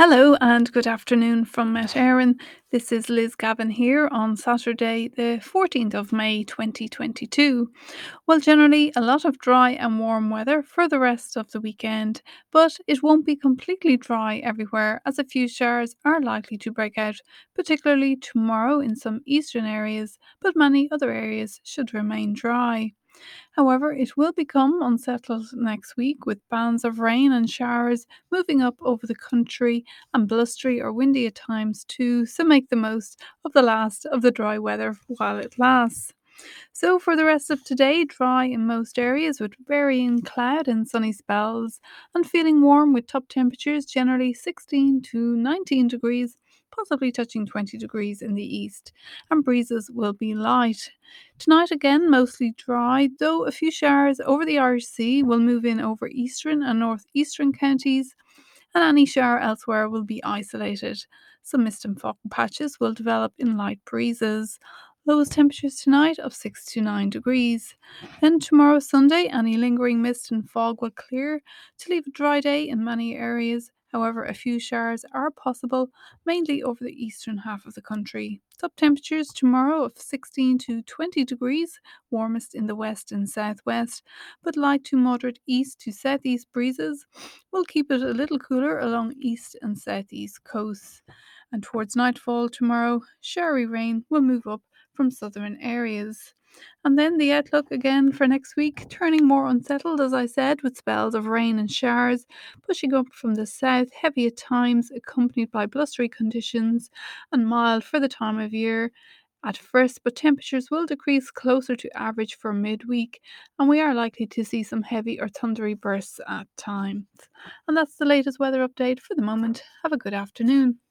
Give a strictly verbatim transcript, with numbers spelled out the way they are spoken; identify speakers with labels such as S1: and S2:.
S1: Hello and good afternoon from Met Erin. This is Liz Gavin here on Saturday, the fourteenth of May twenty twenty-two. Well, generally, a lot of dry and warm weather for the rest of the weekend, but it won't be completely dry everywhere as a few showers are likely to break out, particularly tomorrow in some eastern areas, but many other areas should remain dry. However, it will become unsettled next week with bands of rain and showers moving up over the country and blustery or windy at times too, so make the most of the last of the dry weather while it lasts. So, for the rest of today, dry in most areas with varying cloud and sunny spells, and feeling warm with top temperatures generally sixteen to nineteen degrees, possibly touching twenty degrees in the east, and breezes will be light. Tonight, again, mostly dry, though a few showers over the Irish Sea will move in over eastern and northeastern counties, and any shower elsewhere will be isolated. Some mist and fog patches will develop in light breezes. Lowest temperatures tonight of six to nine degrees. Then tomorrow, Sunday, any lingering mist and fog will clear to leave a dry day in many areas. However, a few showers are possible, mainly over the eastern half of the country. Top temperatures tomorrow of sixteen to twenty degrees, warmest in the west and southwest, but light to moderate east to southeast breezes will keep it a little cooler along east and southeast coasts. And towards nightfall tomorrow, showery rain will move up from southern areas. And then the outlook again for next week, turning more unsettled, as I said, with spells of rain and showers pushing up from the south, heavy at times, accompanied by blustery conditions, and mild for the time of year at first, but temperatures will decrease closer to average for midweek, and we are likely to see some heavy or thundery bursts at times. And that's the latest weather update for the moment. Have a good afternoon.